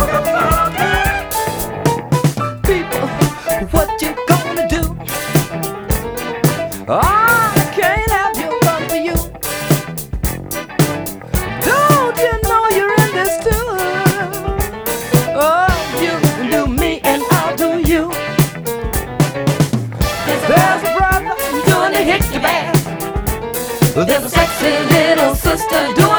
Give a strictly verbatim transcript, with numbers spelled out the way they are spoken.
People, what you gonna do? I can't have you run for you. Don't you know you're in this too? Oh, you do me and I'll do you. There's a brother doing a hickey back. There's a sexy little sister doing